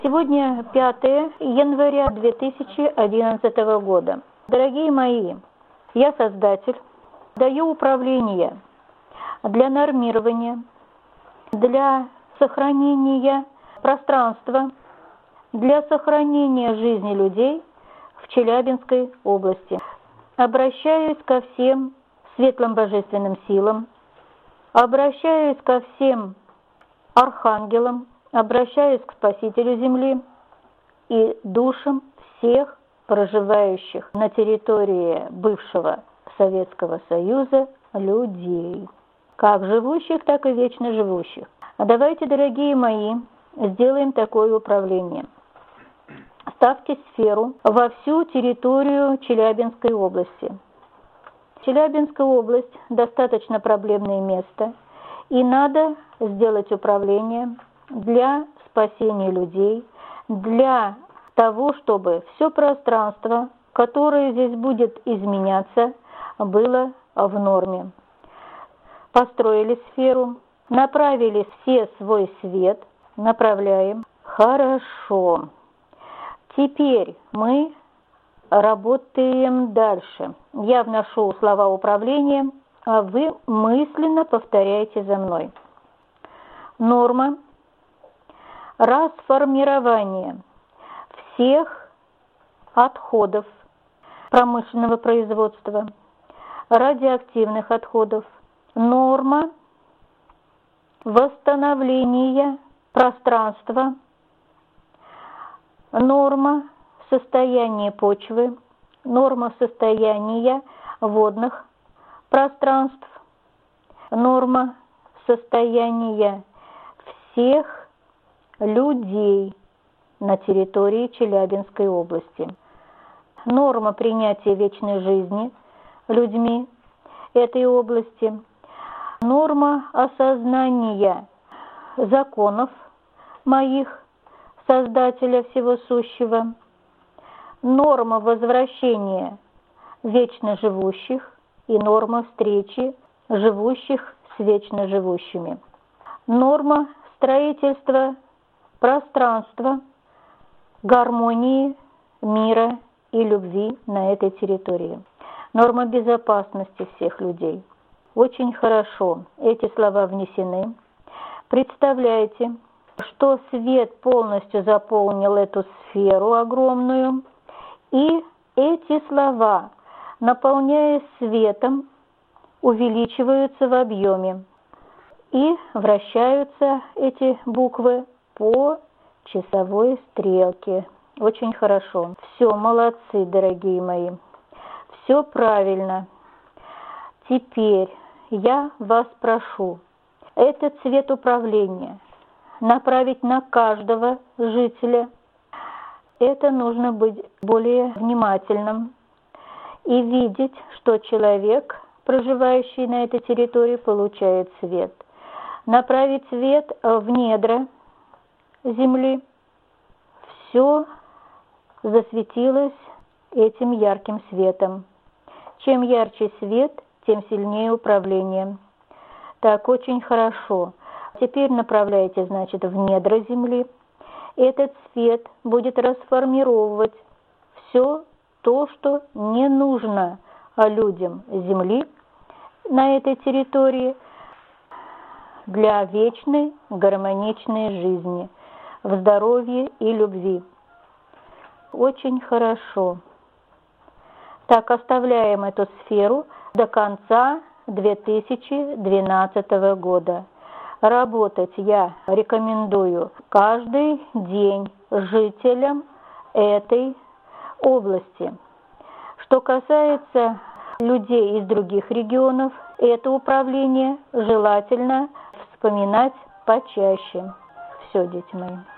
Сегодня 5 января 2011 года. Дорогие мои, я создатель, даю управление для нормирования, для сохранения пространства, для сохранения жизни людей в Челябинской области. Обращаюсь ко всем светлым божественным силам, обращаюсь ко всем архангелам, обращаюсь к Спасителю Земли и душам всех проживающих на территории бывшего Советского Союза людей, как живущих, так и вечно живущих. Давайте, дорогие мои, сделаем такое управление. Ставьте сферу во всю территорию Челябинской области. Челябинская область достаточно проблемное место, и надо сделать управление для спасения людей, для того, чтобы все пространство, которое здесь будет изменяться, было в норме. Построили сферу, направили все свой свет, направляем. Хорошо. Теперь мы работаем дальше. Я вношу слова управления, а вы мысленно повторяйте за мной. Норма расформирования всех отходов промышленного производства, радиоактивных отходов. Норма восстановления пространства. Норма состояния почвы. Норма состояния водных пространств. Норма состояния всех людей на территории Челябинской области. Норма принятия вечной жизни людьми этой области. Норма осознания законов моих, Создателя всего сущего. Норма возвращения вечно живущих и норма встречи живущих с вечно живущими. Норма строительства пространства, гармонии, мира и любви на этой территории. Норма безопасности всех людей. Очень хорошо эти слова внесены. Представляете, что свет полностью заполнил эту сферу огромную, и эти слова, наполняясь светом, увеличиваются в объеме, и вращаются эти буквы по часовой стрелке. Очень хорошо. Все, молодцы, дорогие мои. Все правильно. Теперь я вас прошу этот цвет управления направить на каждого жителя. Это нужно быть более внимательным и видеть, что человек, проживающий на этой территории, получает свет. Направить свет в недра земли. Все засветилось этим ярким светом. Чем ярче свет, тем сильнее управление. Так, очень хорошо. Теперь направляйте, значит, в недра земли. Этот свет будет расформировать все то, что не нужно людям земли на этой территории для вечной гармоничной жизни, в здоровье и любви. Очень хорошо. Так, оставляем эту сферу до конца 2012 года. Работать я рекомендую каждый день жителям этой области. Что касается людей из других регионов, это управление желательно вспоминать почаще. Все, дети мои.